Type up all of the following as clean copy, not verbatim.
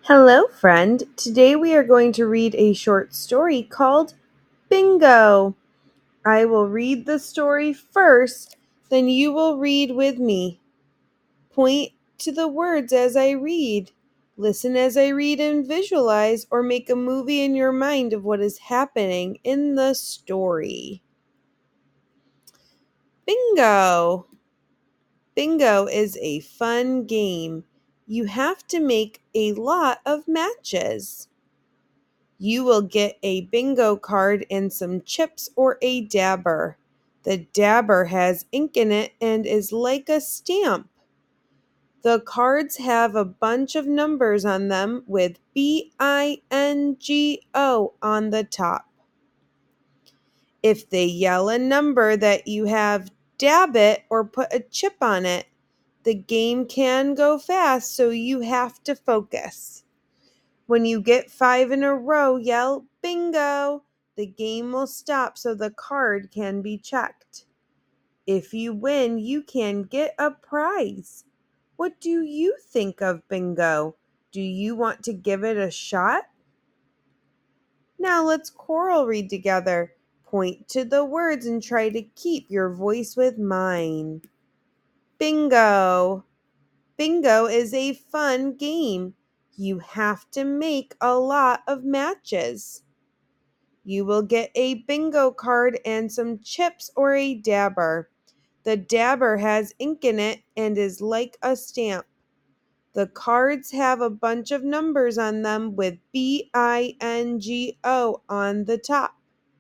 Hello, friend. Today we are going to read a short story called Bingo. I will read the story first, then you will read with me. Point to the words as I read. Listen as I read and visualize, or make a movie in your mind of what is happening in the story. Bingo. Bingo is a fun game. You have to make a lot of matches. You will get a bingo card and some chips or a dabber. The dabber has ink in it and is like a stamp. The cards have a bunch of numbers on them with BINGO on the top. If they yell a number that you have, dab it or put a chip on it. The game can go fast, so you have to focus. When you get 5 in a row, yell bingo. The game will stop so the card can be checked. If you win, you can get a prize. What do you think of bingo? Do you want to give it a shot? Now let's choral read together. Point to the words and try to keep your voice with mine. Bingo. Bingo is a fun game. You have to make a lot of matches. You will get a bingo card and some chips or a dabber. The dabber has ink in it and is like a stamp. The cards have a bunch of numbers on them with BINGO on the top.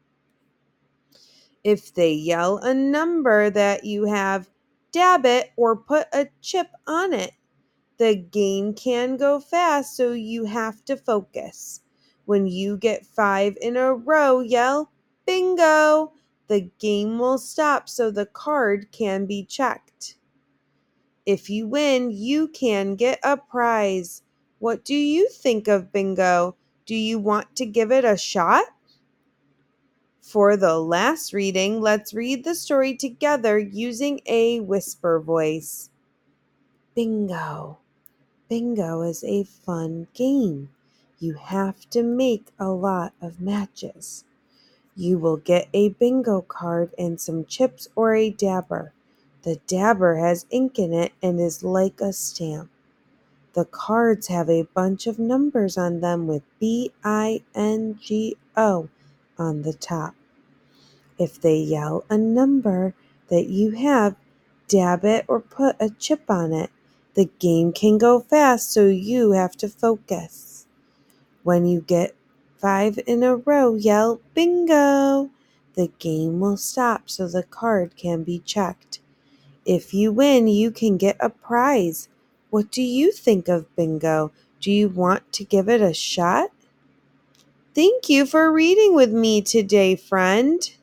If they yell a number that you have, dab it or put a chip on it. The game can go fast, so you have to focus. When you get 5 in a row, yell bingo. The game will stop so the card can be checked. If you win, you can get a prize. What do you think of bingo? Do you want to give it a shot? For the last reading, let's read the story together using a whisper voice. Bingo. Bingo is a fun game. You have to make a lot of matches. You will get a bingo card and some chips or a dabber. The dabber has ink in it and is like a stamp. The cards have a bunch of numbers on them with BINGO on the top. If they yell a number that you have, dab it or put a chip on it. The game can go fast, so you have to focus. When you get 5 in a row, yell bingo. The game will stop so the card can be checked. If you win, you can get a prize. What do you think of bingo? Do you want to give it a shot? Thank you for reading with me today, friend.